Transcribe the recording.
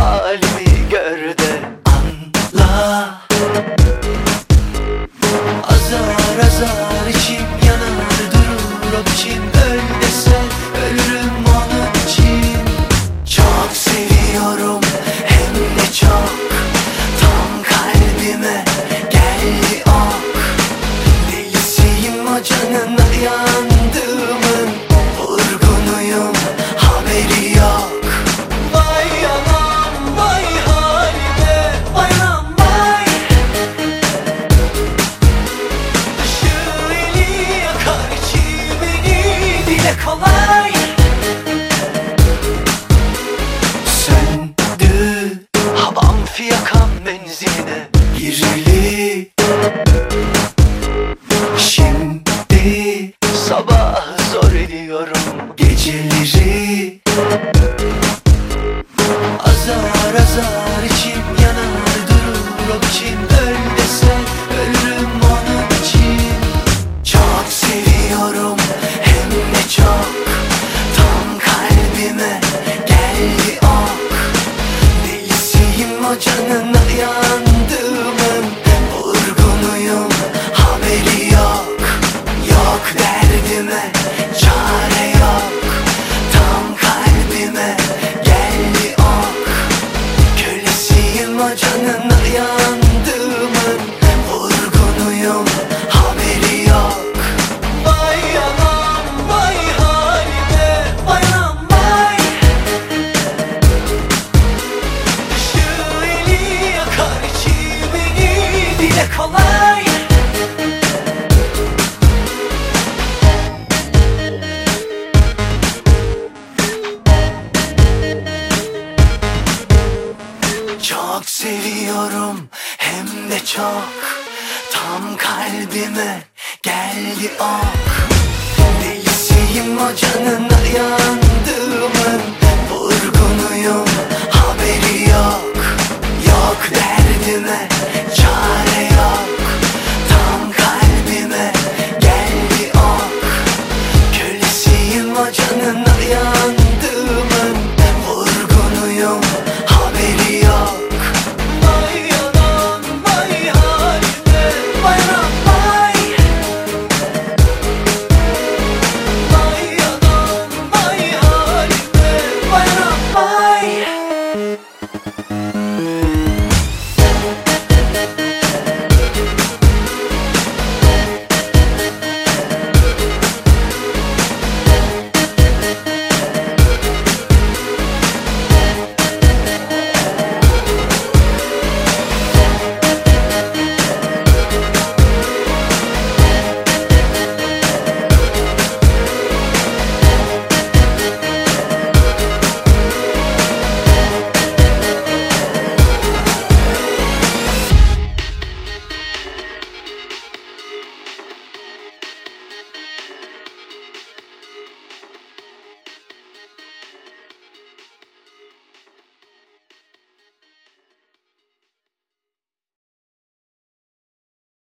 halimi gör de anla. Azar azar içim yanar durur o biçim. Öl desen ölürüm onun için. Çok seviyorum hem de çok, tam kalbime geldi ok. Delisiyim o canına yandığımın, vurgunuyum haberi yok. Vay anam vay halime, vay anam vay. Şu eli yakar içimini, dile kolay. Söndü havam fiyakam benzinine girili. Şimdi sabah zor ediyorum geceleri. Azar azar içim yanar durur o biçim. Öl desen ölürüm onun için. Çok seviyorum hem de çok, tam kalbime geldi ok. Delisiyim o canına yandığımın, vurgunuyum haberi yok. Yok derdime çare yok, tam kalbime geldi ok. Kölesiyim o canına yandığımın, vurgunuyum haberi yok. Vay anam vay halime, vay anam vay. Şu eli yakar içimini, dile kolay. Çok seviyorum hem de çok, tam kalbime geldi ok. Delisiyim o canına yandığımın, vurgunuyum